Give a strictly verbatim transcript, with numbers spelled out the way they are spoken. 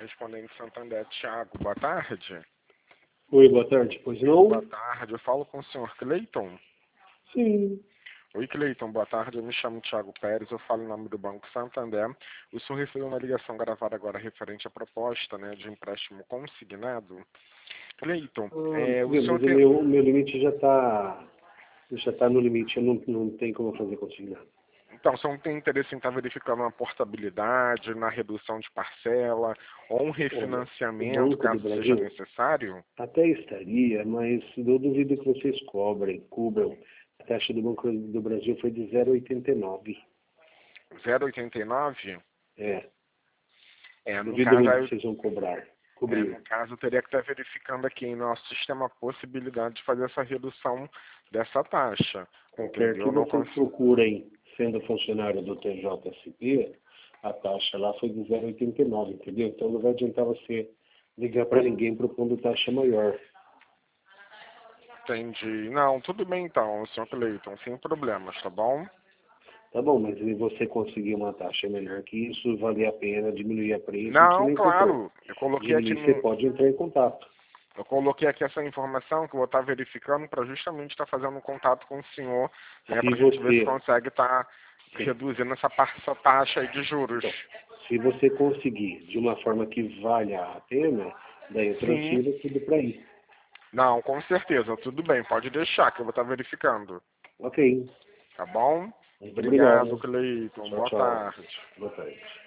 Correspondente Santander, Thiago, boa tarde. Oi, boa tarde. Pois não? Boa tarde, eu falo com o senhor Cleiton. Sim. Oi, Cleiton, boa tarde, eu me chamo Thiago Pérez, eu falo em nome do Banco Santander. O senhor recebeu uma ligação gravada agora referente à proposta, né, de empréstimo consignado. Cleiton, Ah, é, o viu, senhor mas o tem... meu, o meu limite já está já tá no limite, eu não, não tem como fazer consignado. Então, o senhor não tem interesse em estar verificando uma portabilidade, na redução de parcela, ou um Olha, o refinanciamento, Banco do caso seja Brasil necessário? até estaria, mas eu duvido que vocês cobrem, cubram. A taxa do Banco do Brasil foi de zero vírgula oitenta e nove. zero vírgula oitenta e nove? É, É, no duvido caso, muito aí que vocês vão cobrar, É, no cobrir. caso, eu teria que estar verificando aqui em nosso sistema a possibilidade de fazer essa redução dessa taxa. Qualquer que Entendeu? Não vocês consigo. procurem, sendo funcionário do T J S P, a taxa lá foi de zero vírgula oitenta e nove, entendeu? Então não vai adiantar você ligar para ninguém propondo taxa maior. Entendi. Não, tudo bem então, senhor Cleiton, sem problemas, tá bom? Tá bom, mas se você conseguir uma taxa melhor que isso, valer a pena diminuir a preço, que Não, nem se for claro. Eu coloquei aqui diminuir, você no. pode entrar em contato. Eu coloquei aqui essa informação que eu vou estar verificando para justamente estar fazendo um contato com o senhor, né, Se para a gente ver se você, consegue estar sim, reduzindo essa, pa- essa taxa aí de juros. então, se você conseguir de uma forma que valha a pena, daí eu Sim. transfiro tudo para aí. Não, com certeza, tudo bem, pode deixar que eu vou estar verificando. Ok, Tá bom? muito Obrigado, obrigado. Cleiton. Tchau, Boa tchau. tarde. Boa tarde.